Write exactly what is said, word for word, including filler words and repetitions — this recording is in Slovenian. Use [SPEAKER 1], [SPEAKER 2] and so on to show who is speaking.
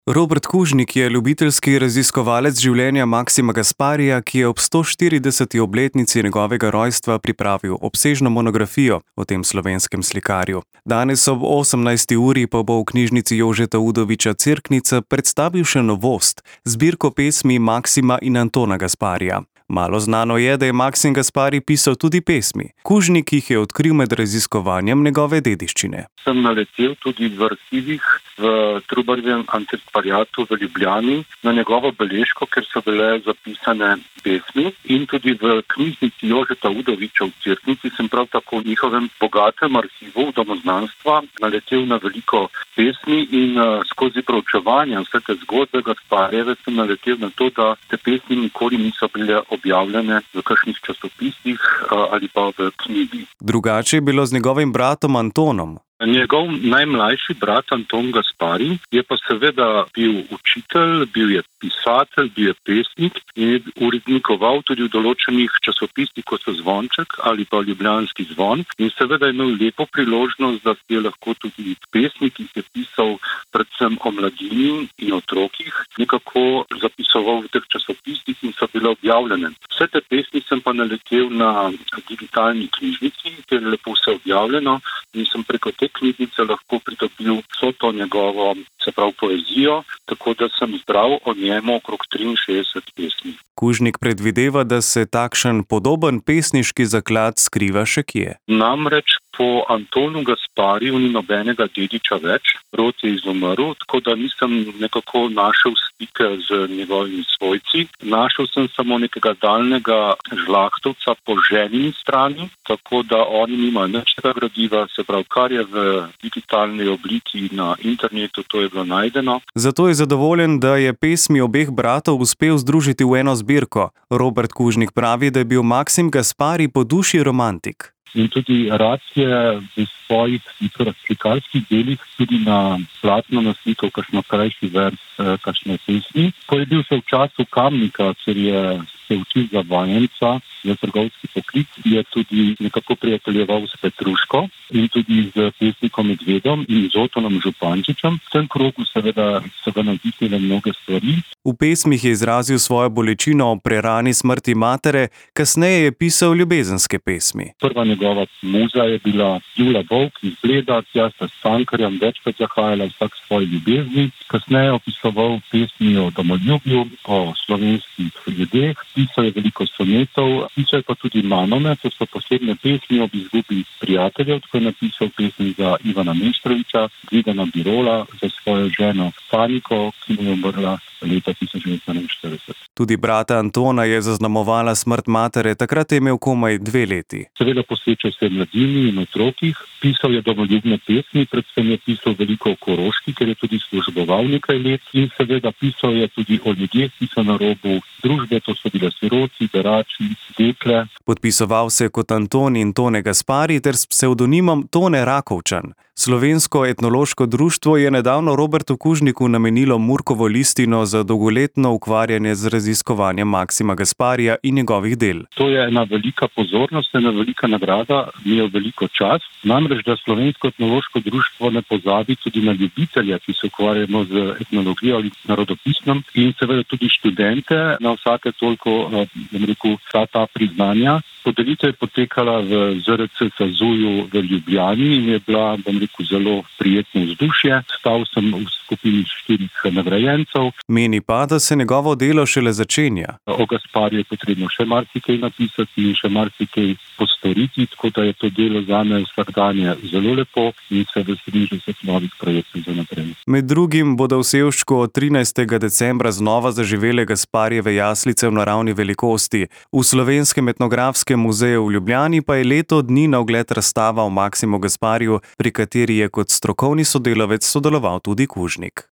[SPEAKER 1] Robert Kužnik je ljubiteljski raziskovalec življenja Maksima Gasparija, ki je ob sto štirideseti obletnici njegovega rojstva pripravil obsežno monografijo o tem slovenskem slikarju. Danes ob osemnajsti uri pa bo v knjižnici Jožeta Udoviča Cerknica predstavil še novost, zbirko pesmi Maksima in Antona Gasparija. Malo znano je, da je Maksim Gasparij pisal tudi pesmi. Kužnik jih je odkril med raziskovanjem njegove dediščine.
[SPEAKER 2] Sem naletel tudi v arhivih v Trubarjevem antikvariatu v Ljubljani na njegovo beležko, ker so bile zapisane pesmi, in tudi v knjižnici Jožeta Udoviča v Cerknici sem prav tako v njihovem bogatem arhivu domoznanstva naletel na veliko pesmi in uh, skozi proučevanje vse te zgodbe Gasparijeve sem naletel na to, da te pesmi nikoli niso bile objavljene v kakšnih časopisih uh, ali pa v knjigi.
[SPEAKER 1] Drugače je bilo z njegovim bratom Antonom.
[SPEAKER 2] Njegov najmlajši brat Anton Gasparij je pa seveda bil učitelj, bil je pisatelj, bil je pesnik in je urednikoval tudi v določenih časopisih, kot so Zvonček ali pa Ljubljanski zvon, in seveda je imel lepo priložnost, da je lahko tudi pesnik, ki je pisal predvsem o mladini in otrokih, nekako zapisoval v teh časopisih in so bile objavljene. Vse te pesmi sem pa naletel na digitalni knjižnici, kjer je lepo vse objavljeno, in sem preko te knjižnice lahko pridobil vso to njegovo, se pravi, poezijo, tako da sem zbral o njemu okrog triinšestdeset pesmi.
[SPEAKER 1] Kužnik predvideva, da se takšen podoben pesniški zaklad skriva še kje.
[SPEAKER 2] Namreč po Antonu Gaspariju ni nobenega dediča več, rod je izumrl, tako da nisem nekako našel stike z njegovimi svojci. Našel sem samo nekega daljnega žlahtovca po ženini strani, tako da oni nimajo nič tega gradiva, se pravi, kar je v digitalni obliki na internetu, to je bilo najdeno.
[SPEAKER 1] Zato je zadovoljen, da je pesmi obeh bratov uspel združiti v eno zbirko. Robert Kužnik pravi, da je bil Maksim Gasparij po duši romantik.
[SPEAKER 2] In tudi rad je v svojih slikarskih delih tudi na platno naslikal kakšno krajši vers, kakšne pesmi. Ko je bil še v času Kamnika, ker je se učil za vajenca, za trgovski poklic, je tudi nekako prijateljeval s Petruško in tudi z pesnikom Medvedom in z Otonom Župančičem. V tem krogu seveda so ga navdihnile mnoge stvari.
[SPEAKER 1] V pesmih je izrazil svojo bolečino o prerani smrti matere, kasneje je pisal ljubezenske pesmi.
[SPEAKER 2] Prva njegova muza je bila Jula Volk iz Bleda, tja sta s Cankarjem večkrat zahajala vsak svoji ljubezni. Kasneje je opisoval pesmi o domoljubju, o slovenskih ljudeh, pisal je veliko sonetov, pisal je pa tudi manome, to so posebne pesmi ob izgubi prijateljev, tako je napisal pesmi za Ivana Meštrovića, Gvidana Birola, za svojo ženo Faniko, ki mu je umrla leta tisoč devetsto enainštirideset.
[SPEAKER 1] Tudi brata Antona je zaznamovala smrt matere, takrat je imel komaj dve leti.
[SPEAKER 2] Seveda posvečal se mladini in otrokih, pisal je domoljubne pesmi, predvsem je pisal veliko o Koroški, ker je tudi služboval nekaj let, in seveda pisal je tudi o ljudeh, ki so na robu družbe, to so bile siroci, berači, dekle.
[SPEAKER 1] Podpisoval se je kot Anton in Tone Gasparij ter s psevdonimom Tone Rakovčan. Slovensko etnološko društvo je nedavno Robertu Kužniku namenilo Murkovo listino za dolgoletno ukvarjanje z raziskovanjem Maksima Gasparija in njegovih del.
[SPEAKER 2] To je ena velika pozornost, ena velika nagrada, mi je veliko čast. Namreč, da Slovensko etnološko društvo ne pozabi tudi na ljubitelja, ki se ukvarjamo z etnologijo ali narodopisnom, in seveda tudi študente na vsake toliko, bom rekel, vsa ta priznanja. Podelitev je potekala v Z R C Sazuju v Ljubljani in je bila, bom rekel, zelo prijetno vzdušje. Stal sem v skupini štirih nagrajencev.
[SPEAKER 1] Meni pa, da se njegovo delo šele začenja.
[SPEAKER 2] O Gaspariju je potrebno še marsikaj napisati in še marsikaj postoriti, tako da je to delo zame vsakdanje zelo lepo in se veselim že vseh novih projektov za naprej.
[SPEAKER 1] Med drugim bodo v Sevščku od trinajstega decembra znova zaživele Gasparijeve jaslice v naravni velikosti. V Slovenskem etnografskem muzeju v Ljubljani pa je leto dni na ogled razstava o Maksimu Gaspariju, pri kateri je kot strokovni sodelavec sodeloval tudi Kužnik.